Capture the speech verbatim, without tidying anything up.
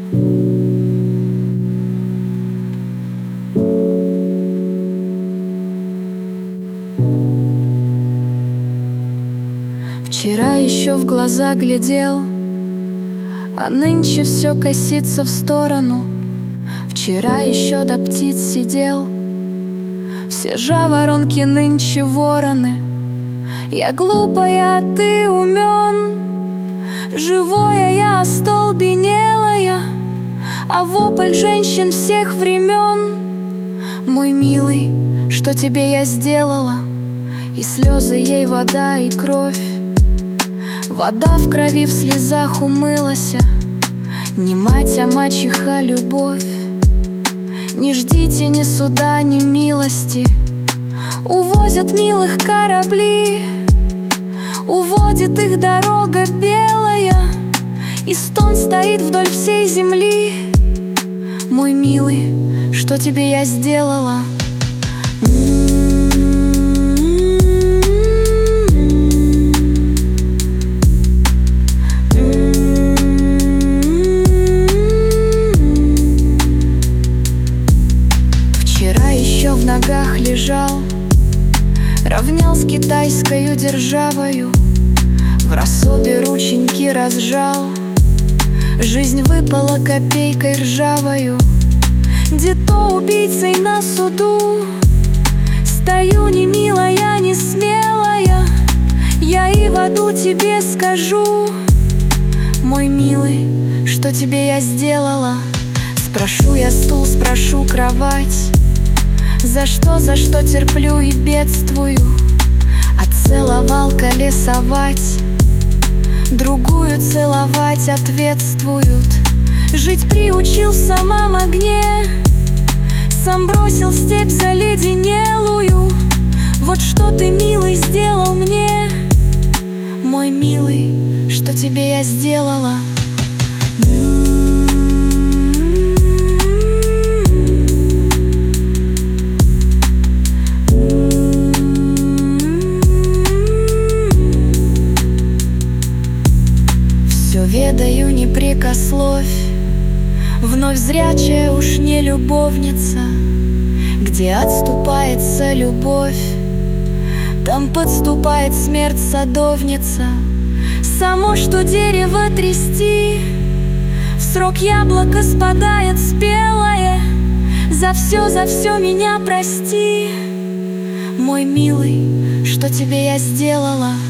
Вчера еще в глаза глядел, а нынче все косится в сторону. Вчера еще до птиц сидел, все жаворонки нынче вороны. Я глупая, а ты умен, живое я остолбенелая, а вопль женщин всех времен. Мой милый, что тебе я сделала? И слезы ей вода и кровь. Вода в крови, в слезах умылась. Не мать, а мачеха любовь. Не ждите ни суда, ни милости. Увозят милых корабли, уводит их дорога белая, и стон стоит вдоль всей земли. Мой милый, что тебе я сделала? Вчера еще в ногах лежал, равнял с китайскою державою, в рассобе рученьки разжал. Жизнь выпала копейкой ржавою, где-то убийцей на суду. Стою не милая, не смелая, я и в аду тебе скажу. Мой милый, что тебе я сделала? Спрошу я стул, спрошу кровать. За что, за что терплю и бедствую? Отцеловал колесовать, другую целовать ответствуют. Жить приучил в самом огне, сам бросил степь заледенелую. Вот что ты, милый, сделал мне. Мой милый, что тебе я сделала? Все ведаю, не прекословь, вновь зрячая уж не любовница. Где отступается любовь, там подступает смерть садовница. Само, что дерево трясти, в срок яблоко спадает спелое. За все, за все меня прости. Мой милый, что тебе я сделала?